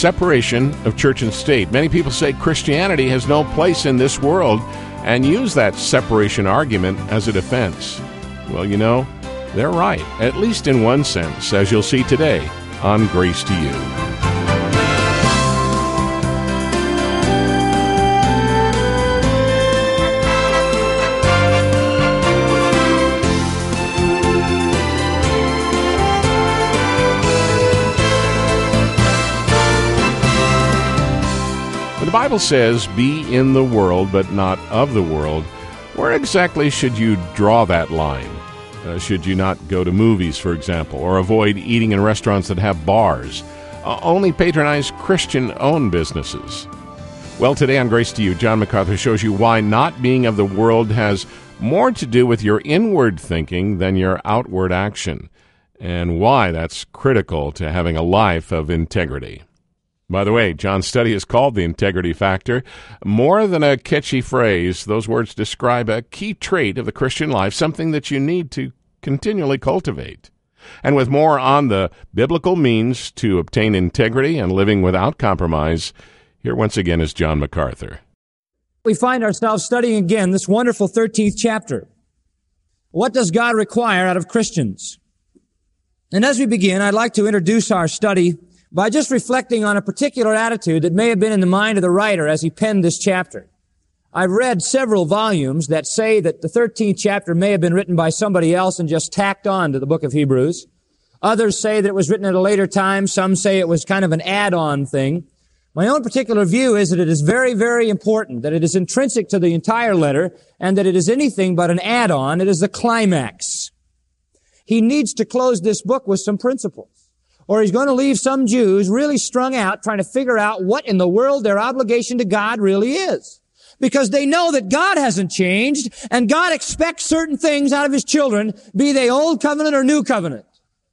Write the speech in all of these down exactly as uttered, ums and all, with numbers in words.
separation of church and state. Many people say Christianity has no place in this world and use that separation argument as a defense. Well, you know, they're right, at least in one sense, as you'll see today on Grace to You. The Bible says, be in the world, but not of the world. Where exactly should you draw that line? Uh, should you not go to movies, for example, or avoid eating in restaurants that have bars? Uh, only patronize Christian-owned businesses? Well, today on Grace to You, John MacArthur shows you why not being of the world has more to do with your inward thinking than your outward action, and why that's critical to having a life of integrity. By the way, John's study is called The Integrity Factor. More than a catchy phrase, those words describe a key trait of the Christian life, something that you need to continually cultivate. And with more on the biblical means to obtain integrity and living without compromise, here once again is John MacArthur. We find ourselves studying again this wonderful thirteenth chapter. What does God require out of Christians? And as we begin, I'd like to introduce our study by just reflecting on a particular attitude that may have been in the mind of the writer as he penned this chapter. I've read several volumes that say that the thirteenth chapter may have been written by somebody else and just tacked on to the book of Hebrews. Others say that it was written at a later time. Some say it was kind of an add-on thing. My own particular view is that it is very, very important, that it is intrinsic to the entire letter, and that it is anything but an add-on. It is the climax. He needs to close this book with some principles, or he's going to leave some Jews really strung out trying to figure out what in the world their obligation to God really is. Because they know that God hasn't changed, and God expects certain things out of His children, be they old covenant or new covenant.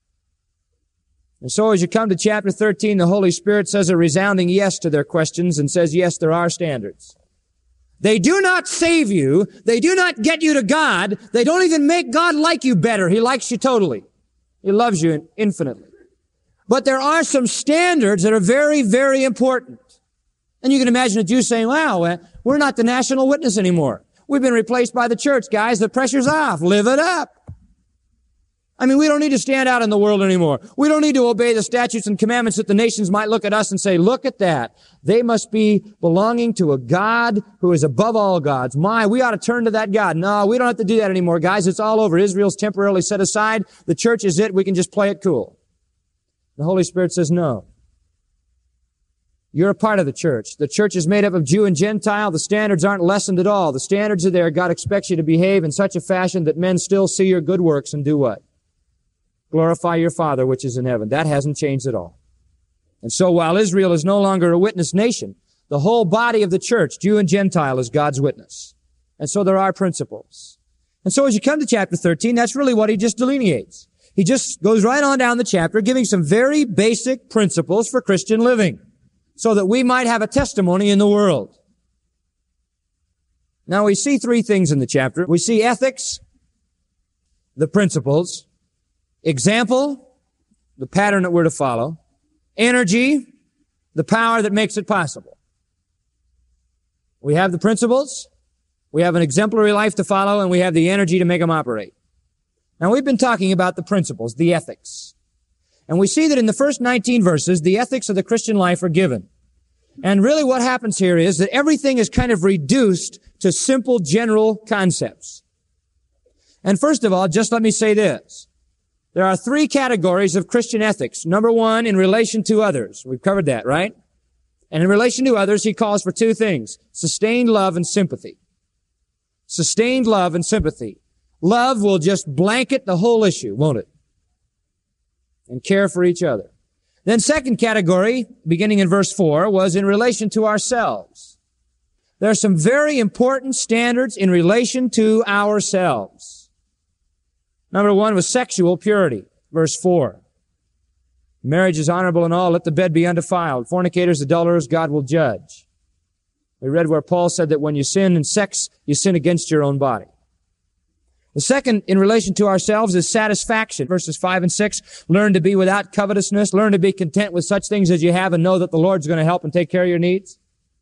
And so as you come to chapter thirteen, the Holy Spirit says a resounding yes to their questions and says, yes, there are standards. They do not save you. They do not get you to God. They don't even make God like you better. He likes you totally. He loves you infinitely. But there are some standards that are very, very important. And you can imagine a Jew saying, wow, we're not the national witness anymore. We've been replaced by the church, guys. The pressure's off. Live it up. I mean, we don't need to stand out in the world anymore. We don't need to obey the statutes and commandments that the nations might look at us and say, look at that. They must be belonging to a God who is above all gods. My, we ought to turn to that God. No, we don't have to do that anymore, guys. It's all over. Israel's temporarily set aside. The church is it. We can just play it cool. The Holy Spirit says, no. You're a part of the church. The church is made up of Jew and Gentile. The standards aren't lessened at all. The standards are there. God expects you to behave in such a fashion that men still see your good works and do what? Glorify your Father which is in heaven. That hasn't changed at all. And so while Israel is no longer a witness nation, the whole body of the church, Jew and Gentile, is God's witness. And so there are principles. And so as you come to chapter thirteen, that's really what he just delineates. He just goes right on down the chapter, giving some very basic principles for Christian living, so that we might have a testimony in the world. Now we see three things in the chapter. We see ethics, the principles, example, the pattern that we're to follow, energy, the power that makes it possible. We have the principles, we have an exemplary life to follow, and we have the energy to make them operate. Now we've been talking about the principles, the ethics. And we see that in the first nineteen verses, the ethics of the Christian life are given. And really what happens here is that everything is kind of reduced to simple general concepts. And first of all, just let me say this. There are three categories of Christian ethics. Number one, in relation to others. We've covered that, right? And in relation to others, he calls for two things: sustained love and sympathy. Sustained love and sympathy. Love will just blanket the whole issue, won't it? And care for each other. Then second category, beginning in verse four, was in relation to ourselves. There are some very important standards in relation to ourselves. Number one was sexual purity, verse four. Marriage is honorable in all, let the bed be undefiled. Fornicators, adulterers, God will judge. We read where Paul said that when you sin in sex, you sin against your own body. The second, in relation to ourselves, is satisfaction. Verses five and six, learn to be without covetousness, learn to be content with such things as you have and know that the Lord's going to help and take care of your needs.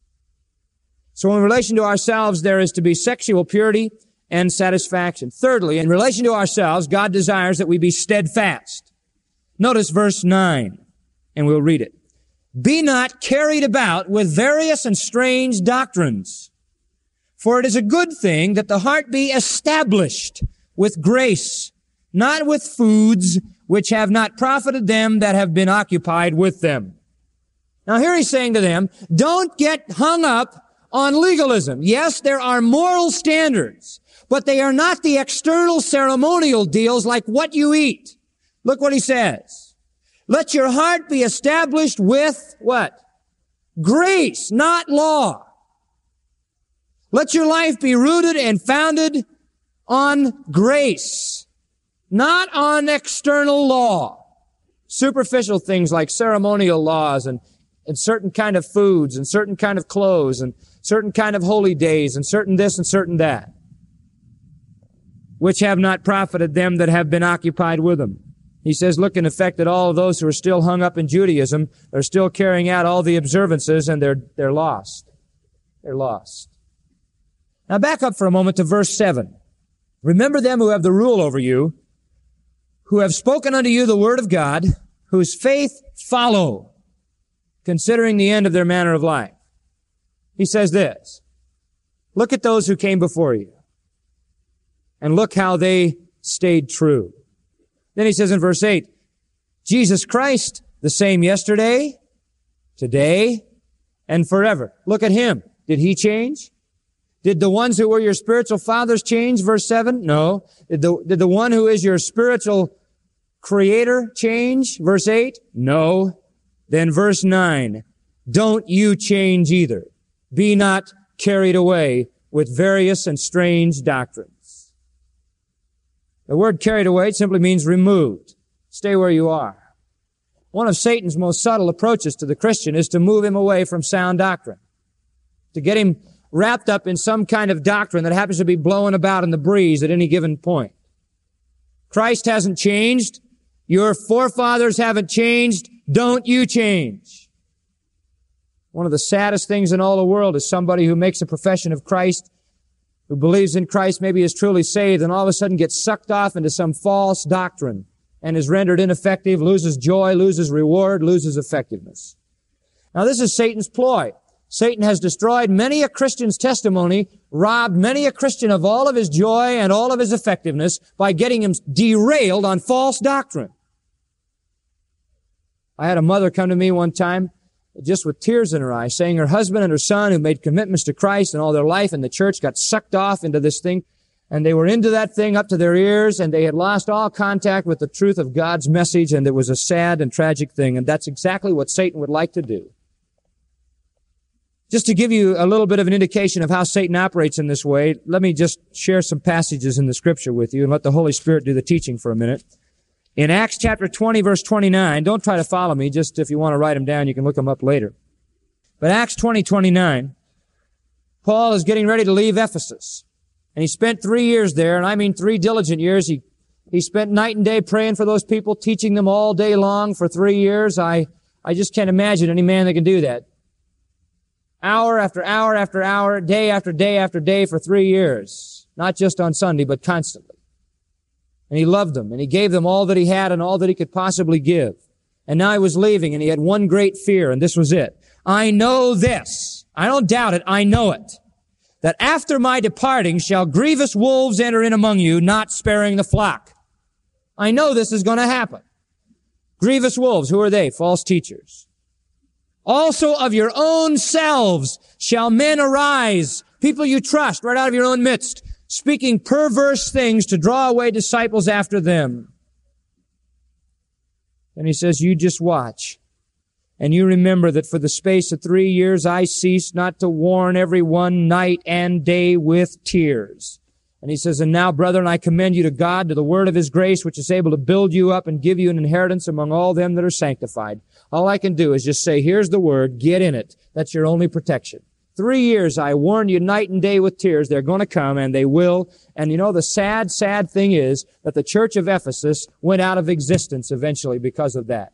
So in relation to ourselves, there is to be sexual purity and satisfaction. Thirdly, in relation to ourselves, God desires that we be steadfast. Notice verse nine, and we'll read it. Be not carried about with various and strange doctrines. For it is a good thing that the heart be established with grace, not with foods which have not profited them that have been occupied with them. Now here he's saying to them, don't get hung up on legalism. Yes, there are moral standards, but they are not the external ceremonial deals like what you eat. Look what he says. Let your heart be established with what? Grace, not law. Let your life be rooted and founded on grace, not on external law. Superficial things like ceremonial laws and, and certain kind of foods and certain kind of clothes and certain kind of holy days and certain this and certain that, which have not profited them that have been occupied with them. He says, look in effect at all of those who are still hung up in Judaism. They're still carrying out all the observances and they're, they're lost. They're lost. Now back up for a moment to verse seven. Remember them who have the rule over you, who have spoken unto you the word of God, whose faith follow, considering the end of their manner of life. He says this, look at those who came before you, and look how they stayed true. Then he says in verse eight, Jesus Christ, the same yesterday, today, and forever. Look at him. Did he change? Did the ones who were your spiritual fathers change? Verse seven? No. Did the, did the one who is your spiritual creator change? Verse eight? No. Then verse nine. Don't you change either. Be not carried away with various and strange doctrines. The word carried away simply means removed. Stay where you are. One of Satan's most subtle approaches to the Christian is to move him away from sound doctrine. To get him wrapped up in some kind of doctrine that happens to be blowing about in the breeze at any given point. Christ hasn't changed. Your forefathers haven't changed. Don't you change. One of the saddest things in all the world is somebody who makes a profession of Christ, who believes in Christ, maybe is truly saved, and all of a sudden gets sucked off into some false doctrine and is rendered ineffective, loses joy, loses reward, loses effectiveness. Now this is Satan's ploy. Satan has destroyed many a Christian's testimony, robbed many a Christian of all of his joy and all of his effectiveness by getting him derailed on false doctrine. I had a mother come to me one time, just with tears in her eyes, saying her husband and her son, who made commitments to Christ and all their life in the church, got sucked off into this thing, and they were into that thing up to their ears, and they had lost all contact with the truth of God's message, and it was a sad and tragic thing, and that's exactly what Satan would like to do. Just to give you a little bit of an indication of how Satan operates in this way, let me just share some passages in the Scripture with you and let the Holy Spirit do the teaching for a minute. In Acts chapter twenty, verse twenty-nine, don't try to follow me, just if you want to write them down, you can look them up later. But Acts twenty, twenty-nine, Paul is getting ready to leave Ephesus. And he spent three years there, and I mean three diligent years. He, he spent night and day praying for those people, teaching them all day long for three years. I, I just can't imagine any man that can do that. Hour after hour after hour, day after day after day for three years. Not just on Sunday, but constantly. And he loved them, and he gave them all that he had and all that he could possibly give. And now he was leaving, and he had one great fear, and this was it. I know this. I don't doubt it. I know it. That after my departing shall grievous wolves enter in among you, not sparing the flock. I know this is going to happen. Grievous wolves, who are they? False teachers. Also of your own selves shall men arise, people you trust right out of your own midst, speaking perverse things to draw away disciples after them. And he says, you just watch. And you remember that for the space of three years I ceased not to warn every one night and day with tears. And he says, and now, brethren, I commend you to God, to the word of his grace, which is able to build you up and give you an inheritance among all them that are sanctified. All I can do is just say, here's the word, get in it. That's your only protection. Three years I warned you night and day with tears. They're going to come, and they will. And you know, the sad, sad thing is that the church of Ephesus went out of existence eventually because of that.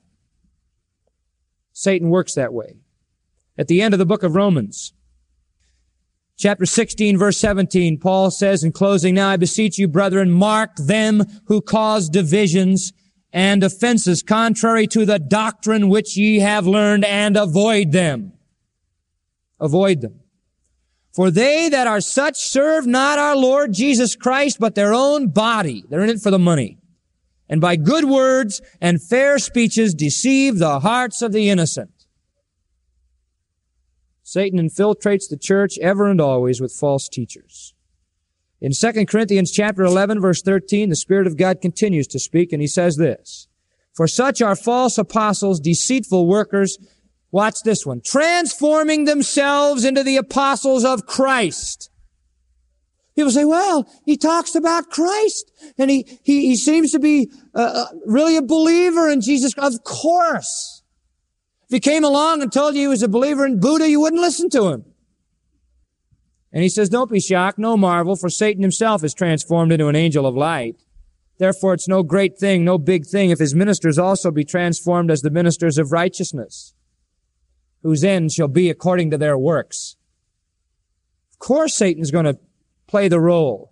Satan works that way. At the end of the book of Romans, chapter sixteen, verse seventeen, Paul says in closing, "Now I beseech you, brethren, mark them who cause divisions and offenses contrary to the doctrine which ye have learned, and avoid them." Avoid them. "For they that are such serve not our Lord Jesus Christ, but their own body." They're in it for the money. "And by good words and fair speeches deceive the hearts of the innocent." Satan infiltrates the church ever and always with false teachers. In Second Corinthians chapter eleven, verse thirteen, the Spirit of God continues to speak, and he says this, "For such are false apostles, deceitful workers," watch this one, "transforming themselves into the apostles of Christ." People say, well, he talks about Christ, and he, he, he seems to be uh, really a believer in Jesus. Of course. If he came along and told you he was a believer in Buddha, you wouldn't listen to him. And he says, don't be shocked, no marvel, for Satan himself is transformed into an angel of light. Therefore, it's no great thing, no big thing, if his ministers also be transformed as the ministers of righteousness, whose end shall be according to their works. Of course, Satan's going to play the role.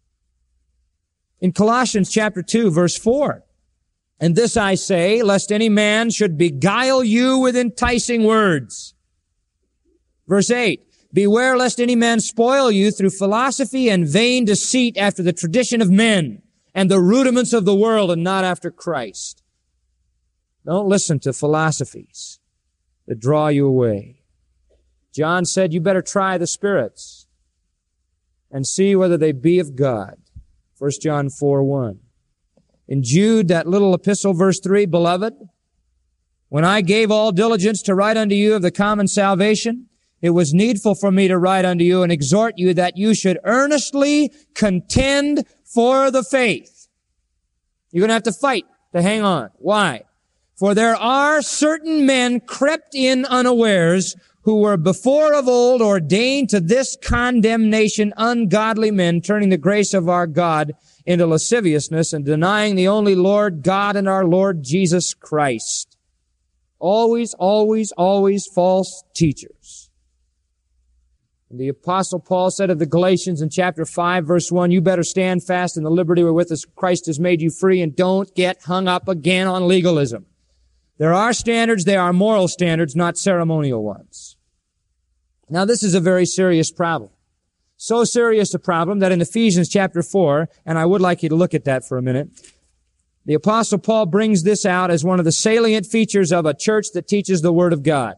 In Colossians chapter two, verse four, "And this I say, lest any man should beguile you with enticing words." Verse eight, "Beware lest any man spoil you through philosophy and vain deceit after the tradition of men and the rudiments of the world, and not after Christ." Don't listen to philosophies that draw you away. John said, you better try the spirits and see whether they be of God. First John four one. In Jude, that little epistle, verse three, "Beloved, when I gave all diligence to write unto you of the common salvation, it was needful for me to write unto you and exhort you that you should earnestly contend for the faith." You're going to have to fight to hang on. Why? "For there are certain men crept in unawares, who were before of old ordained to this condemnation, ungodly men, turning the grace of our God into lasciviousness and denying the only Lord God and our Lord Jesus Christ." Always, always, always false teachers. And the Apostle Paul said of the Galatians in chapter five, verse one, "You better stand fast in the liberty wherewith Christ has made you free, and don't get hung up again on legalism." There are standards, they are moral standards, not ceremonial ones. Now, this is a very serious problem. So serious a problem that in Ephesians chapter four, and I would like you to look at that for a minute, the Apostle Paul brings this out as one of the salient features of a church that teaches the Word of God.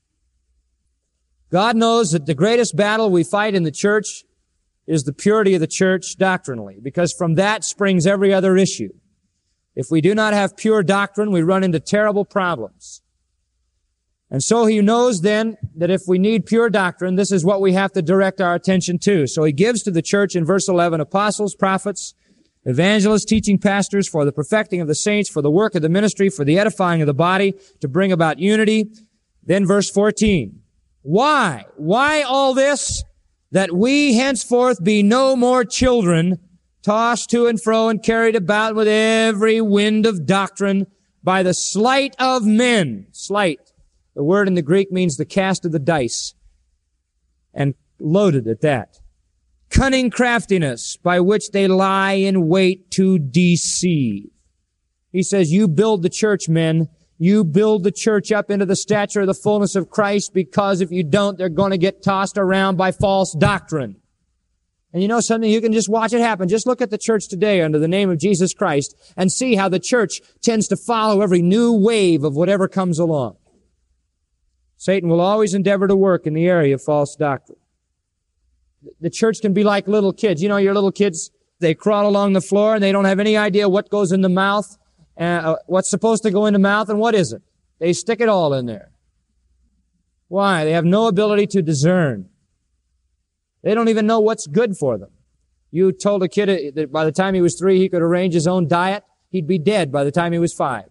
God knows that the greatest battle we fight in the church is the purity of the church doctrinally, because from that springs every other issue. If we do not have pure doctrine, we run into terrible problems. And so he knows then that if we need pure doctrine, this is what we have to direct our attention to. So he gives to the church in verse eleven, apostles, prophets, evangelists, teaching pastors, for the perfecting of the saints, for the work of the ministry, for the edifying of the body, to bring about unity. Then verse fourteen, why? Why all this? That we henceforth be no more children, tossed to and fro and carried about with every wind of doctrine by the sleight of men. Sleight. The word in the Greek means the cast of the dice, and loaded at that. Cunning craftiness by which they lie in wait to deceive. He says, you build the church, men. You build the church up into the stature of the fullness of Christ, because if you don't, they're going to get tossed around by false doctrine. And you know something? You can just watch it happen. Just look at the church today under the name of Jesus Christ and see how the church tends to follow every new wave of whatever comes along. Satan will always endeavor to work in the area of false doctrine. The church can be like little kids. You know, your little kids, they crawl along the floor and they don't have any idea what goes in the mouth, uh, what's supposed to go in the mouth and what isn't. They stick it all in there. Why? They have no ability to discern. They don't even know what's good for them. You told a kid that by the time he was three, he could arrange his own diet. He'd be dead by the time he was five.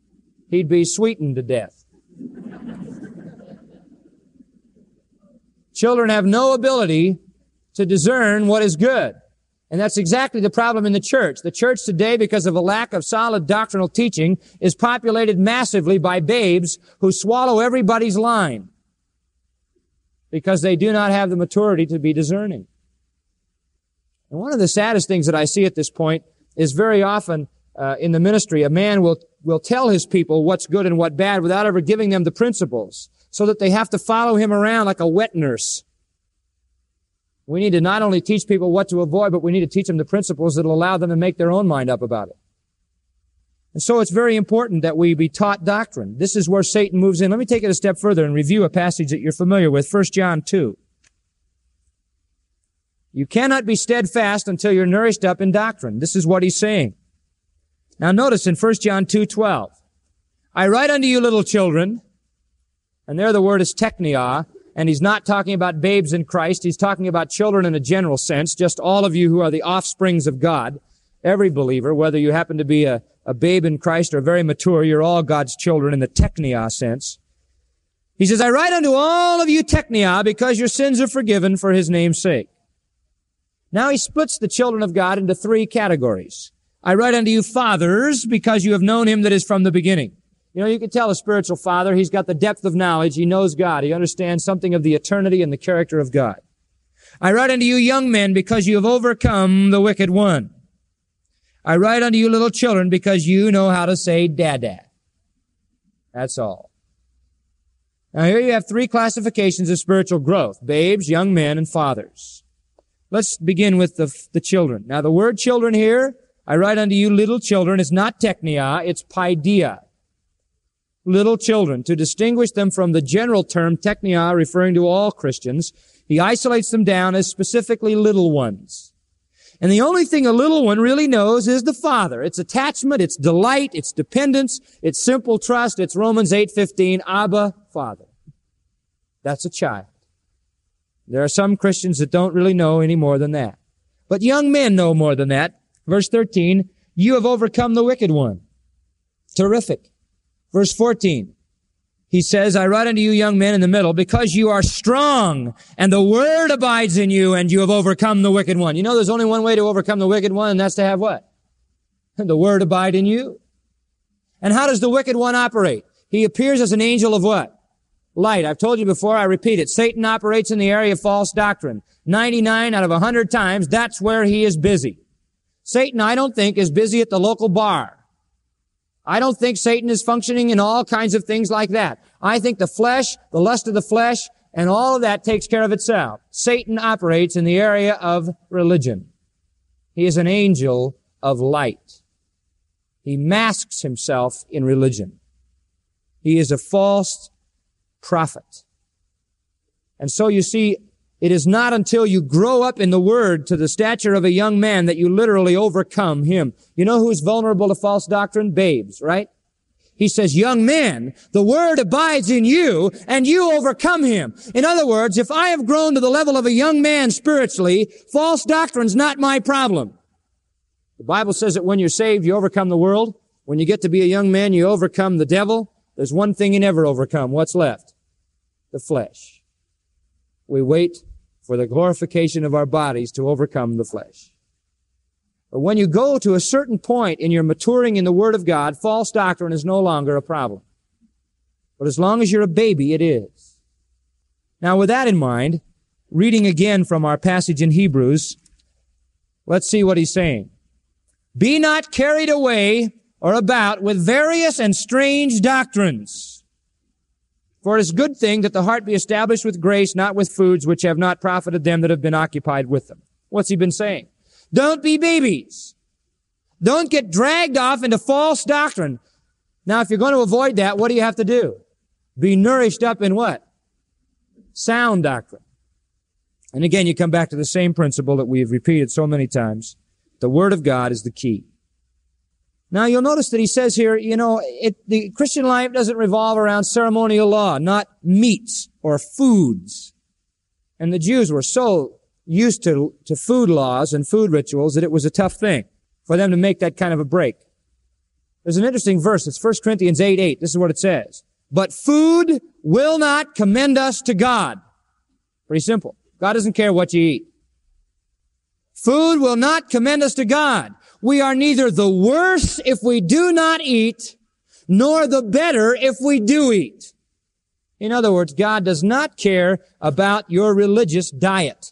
He'd be sweetened to death. Children have no ability to discern what is good. And that's exactly the problem in the church. The church today, because of a lack of solid doctrinal teaching, is populated massively by babes who swallow everybody's line because they do not have the maturity to be discerning. And one of the saddest things that I see at this point is very often uh, in the ministry, a man will, will tell his people what's good and what bad without ever giving them the principles, so that they have to follow him around like a wet nurse. We need to not only teach people what to avoid, but we need to teach them the principles that will allow them to make their own mind up about it. And so it's very important that we be taught doctrine. This is where Satan moves in. Let me take it a step further and review a passage that you're familiar with, First John two. You cannot be steadfast until you're nourished up in doctrine. This is what he's saying. Now notice in First John two twelve, I write unto you little children, and there the word is teknia, and he's not talking about babes in Christ. He's talking about children in a general sense, just all of you who are the offsprings of God. Every believer, whether you happen to be a, a babe in Christ or very mature, you're all God's children in the teknia sense. He says, I write unto all of you teknia because your sins are forgiven for his name's sake. Now he splits the children of God into three categories. I write unto you fathers because you have known him that is from the beginning. You know, you can tell a spiritual father, he's got the depth of knowledge, he knows God, he understands something of the eternity and the character of God. I write unto you young men because you have overcome the wicked one. I write unto you little children because you know how to say dada. That's all. Now here you have three classifications of spiritual growth: babes, young men, and fathers. Let's begin with the, the children. Now the word children here, I write unto you little children, is not teknia, it's paideia. Little children, to distinguish them from the general term teknia referring to all Christians. He isolates them down as specifically little ones. And the only thing a little one really knows is the Father. It's attachment, it's delight, it's dependence, it's simple trust, it's Romans eight fifteen, Abba, Father. That's a child. There are some Christians that don't really know any more than that. But young men know more than that. Verse thirteen, you have overcome the wicked one. Terrific. Verse fourteen, he says, I write unto you young men in the middle, because you are strong, and the word abides in you, and you have overcome the wicked one. You know there's only one way to overcome the wicked one, and that's to have what? The word abide in you. And how does the wicked one operate? He appears as an angel of what? Light. I've told you before, I repeat it. Satan operates in the area of false doctrine. ninety-nine out of one hundred times, that's where he is busy. Satan, I don't think, is busy at the local bar. I don't think Satan is functioning in all kinds of things like that. I think the flesh, the lust of the flesh, and all of that takes care of itself. Satan operates in the area of religion. He is an angel of light. He masks himself in religion. He is a false prophet. And so you see, it is not until you grow up in the Word to the stature of a young man that you literally overcome him. You know who's vulnerable to false doctrine? Babes, right? He says, young men, the Word abides in you, and you overcome him. In other words, if I have grown to the level of a young man spiritually, false doctrine's not my problem. The Bible says that when you're saved, you overcome the world. When you get to be a young man, you overcome the devil. There's one thing you never overcome. What's left? The flesh. We wait for the glorification of our bodies to overcome the flesh. But when you go to a certain point in your maturing in the Word of God, false doctrine is no longer a problem. But as long as you're a baby, it is. Now, with that in mind, reading again from our passage in Hebrews, let's see what he's saying. Be not carried away or about with various and strange doctrines. For it is a good thing that the heart be established with grace, not with foods which have not profited them that have been occupied with them. What's he been saying? Don't be babies. Don't get dragged off into false doctrine. Now, if you're going to avoid that, what do you have to do? Be nourished up in what? Sound doctrine. And again, you come back to the same principle that we've repeated so many times. The Word of God is the key. Now, you'll notice that he says here, you know, it, the Christian life doesn't revolve around ceremonial law, not meats or foods. And the Jews were so used to, to food laws and food rituals that it was a tough thing for them to make that kind of a break. There's an interesting verse. It's First Corinthians eight eight. This is what it says. But food will not commend us to God. Pretty simple. God doesn't care what you eat. Food will not commend us to God. We are neither the worse if we do not eat, nor the better if we do eat. In other words, God does not care about your religious diet.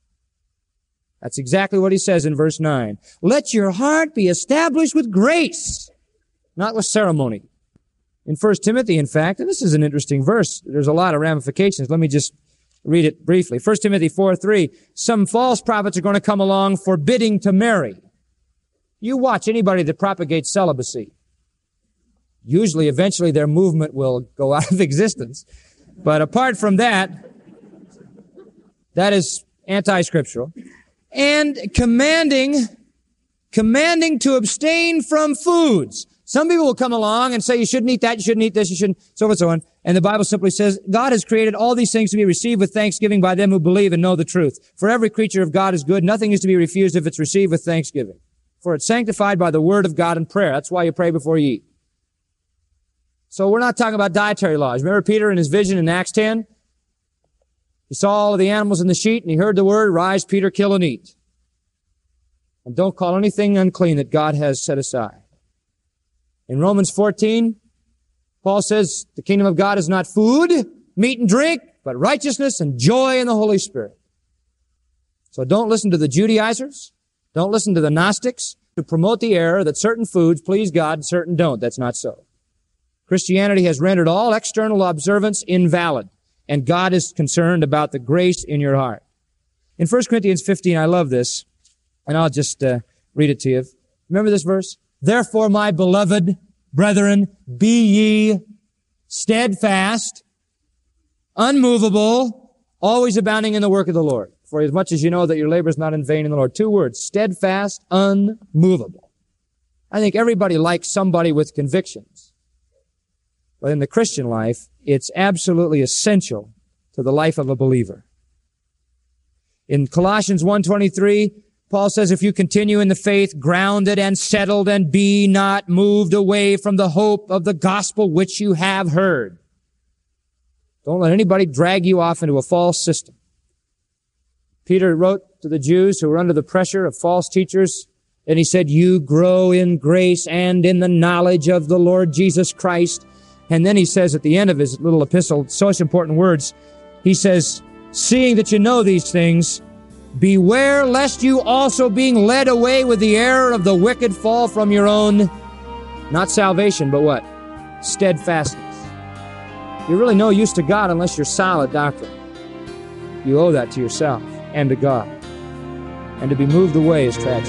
That's exactly what he says in verse nine. Let your heart be established with grace, not with ceremony. In First Timothy, in fact, and this is an interesting verse, there's a lot of ramifications. Let me just read it briefly. First Timothy four three, some false prophets are going to come along forbidding to marry. You watch anybody that propagates celibacy. Usually, eventually, their movement will go out of existence. But apart from that, that is anti-scriptural. And commanding, commanding to abstain from foods. Some people will come along and say, you shouldn't eat that, you shouldn't eat this, you shouldn't, so on and so on. And the Bible simply says, God has created all these things to be received with thanksgiving by them who believe and know the truth. For every creature of God is good. Nothing is to be refused if it's received with thanksgiving. For it's sanctified by the word of God and prayer. That's why you pray before you eat. So we're not talking about dietary laws. Remember Peter in his vision in Acts ten? He saw all of the animals in the sheet and he heard the word, rise, Peter, kill and eat. And don't call anything unclean that God has set aside. In Romans fourteen, Paul says the kingdom of God is not food, meat and drink, but righteousness and joy in the Holy Spirit. So don't listen to the Judaizers. Don't listen to the Gnostics who promote the error that certain foods please God and certain don't. That's not so. Christianity has rendered all external observance invalid, and God is concerned about the grace in your heart. In First Corinthians fifteen, I love this, and I'll just uh, read it to you. Remember this verse? Therefore, my beloved brethren, be ye steadfast, unmovable, always abounding in the work of the Lord. For as much as you know that your labor is not in vain in the Lord. Two words, steadfast, unmovable. I think everybody likes somebody with convictions. But in the Christian life, it's absolutely essential to the life of a believer. In Colossians one twenty-three, Paul says, if you continue in the faith, grounded and settled, and be not moved away from the hope of the gospel which you have heard. Don't let anybody drag you off into a false system. Peter wrote to the Jews who were under the pressure of false teachers, and he said, you grow in grace and in the knowledge of the Lord Jesus Christ. And then he says at the end of his little epistle, such important words, he says, seeing that you know these things, beware lest you also being led away with the error of the wicked fall from your own, not salvation, but what? Steadfastness. You're really no use to God unless you're solid doctrine. You owe that to yourself and to God. And to be moved away is tragic.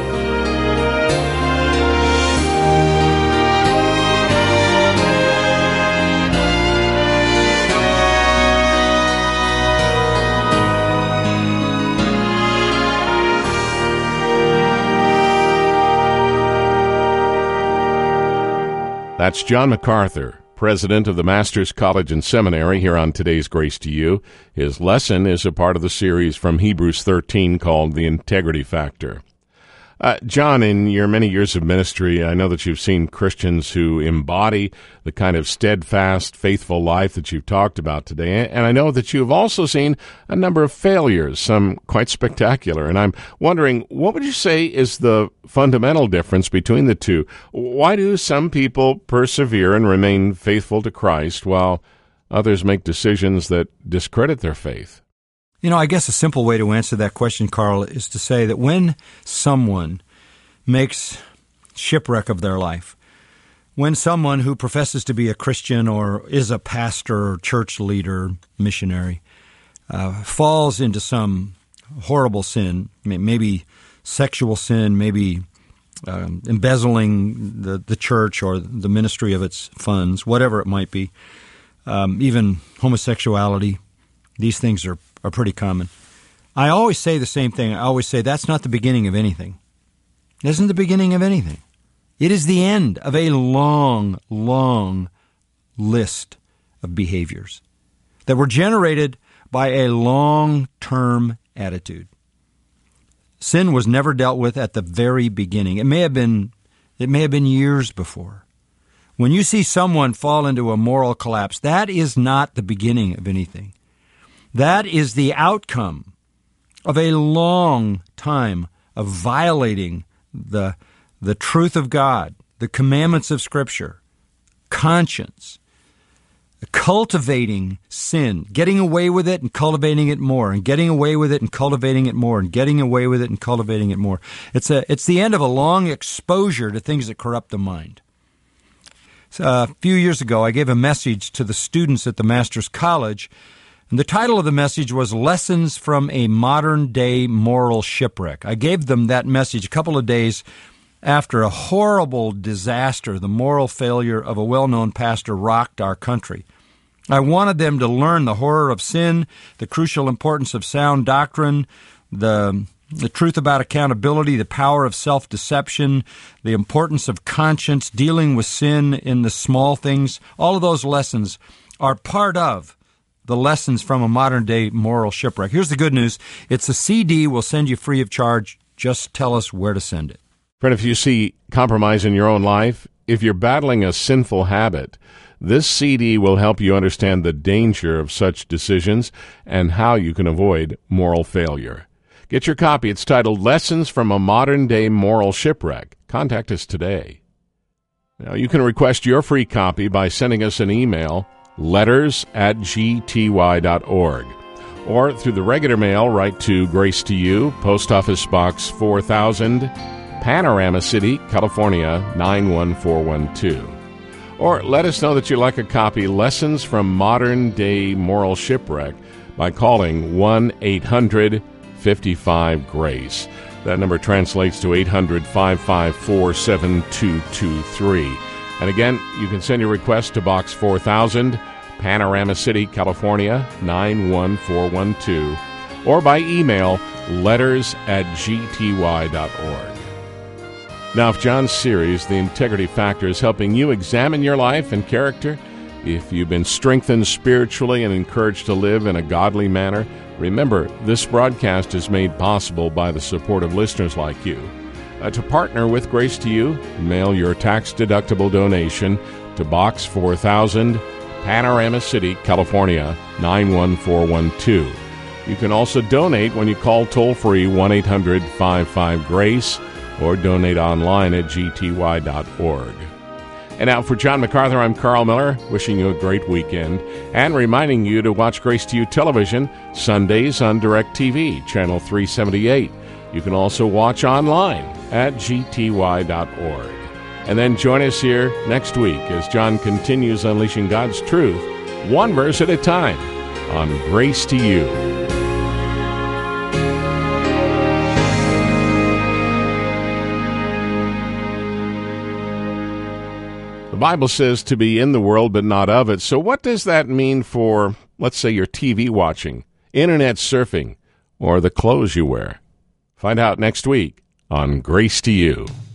That's John MacArthur, president of the Masters College and Seminary, here on today's Grace to You. His lesson is a part of the series from Hebrews thirteen called The Integrity Factor. Uh, John, in your many years of ministry, I know that you've seen Christians who embody the kind of steadfast, faithful life that you've talked about today, and I know that you've also seen a number of failures, some quite spectacular, and I'm wondering, what would you say is the fundamental difference between the two? Why do some people persevere and remain faithful to Christ while others make decisions that discredit their faith? You know, I guess a simple way to answer that question, Carl, is to say that when someone makes shipwreck of their life, when someone who professes to be a Christian or is a pastor or church leader, missionary, uh, falls into some horrible sin, maybe sexual sin, maybe um, embezzling the, the church or the ministry of its funds, whatever it might be, um, even homosexuality, these things are are pretty common. I always say the same thing. I always say that's not the beginning of anything. It isn't the beginning of anything. It is the end of a long, long list of behaviors that were generated by a long-term attitude. Sin was never dealt with at the very beginning. It may have been, it may have been years before. When you see someone fall into a moral collapse, that is not the beginning of anything. That is the outcome of a long time of violating the, the truth of God, the commandments of Scripture, conscience, cultivating sin, getting away with it and cultivating it more, and getting away with it and cultivating it more, and getting away with it and cultivating it more. It's a it's the end of a long exposure to things that corrupt the mind. So, uh, a few years ago, I gave a message to the students at the Master's College, and the title of the message was Lessons from a Modern-Day Moral Shipwreck. I gave them that message a couple of days after a horrible disaster, the moral failure of a well-known pastor, rocked our country. I wanted them to learn the horror of sin, the crucial importance of sound doctrine, the, the truth about accountability, the power of self-deception, the importance of conscience, dealing with sin in the small things. All of those lessons are part of the lessons from a modern-day moral shipwreck. Here's the good news. It's a C D we'll send you free of charge. Just tell us where to send it. Friend, if you see compromise in your own life, if you're battling a sinful habit, this C D will help you understand the danger of such decisions and how you can avoid moral failure. Get your copy. It's titled Lessons from a Modern-Day Moral Shipwreck. Contact us today. Now, you can request your free copy by sending us an email, letters at g t y dot org, or through the regular mail, write to Grace to You, Post Office Box four thousand, Panorama City, California, nine one four one two. Or let us know that you'd like a copy, Lessons from Modern Day Moral Shipwreck, by calling one eight hundred fifty-five GRACE. That number translates to eight hundred, five five four, seven two two three. And again, you can send your request to Box four thousand, Panorama City, California, nine one four one two, or by email, letters at g t y dot org. Now, if John's series, The Integrity Factor, is helping you examine your life and character, if you've been strengthened spiritually and encouraged to live in a godly manner, remember, this broadcast is made possible by the support of listeners like you. Uh, to partner with Grace to You, mail your tax-deductible donation to Box four thousand, Panorama City, California, nine one four one two. You can also donate when you call toll-free one eight hundred, five five, GRACE, or donate online at g t y dot org. And now for John MacArthur, I'm Carl Miller, wishing you a great weekend and reminding you to watch Grace to You television Sundays on DirecTV, channel three seventy-eight. You can also watch online at g t y dot org. And then join us here next week as John continues unleashing God's truth, one verse at a time, on Grace to You. The Bible says to be in the world but not of it. So what does that mean for, let's say, your T V watching, internet surfing, or the clothes you wear? Find out next week on Grace to You.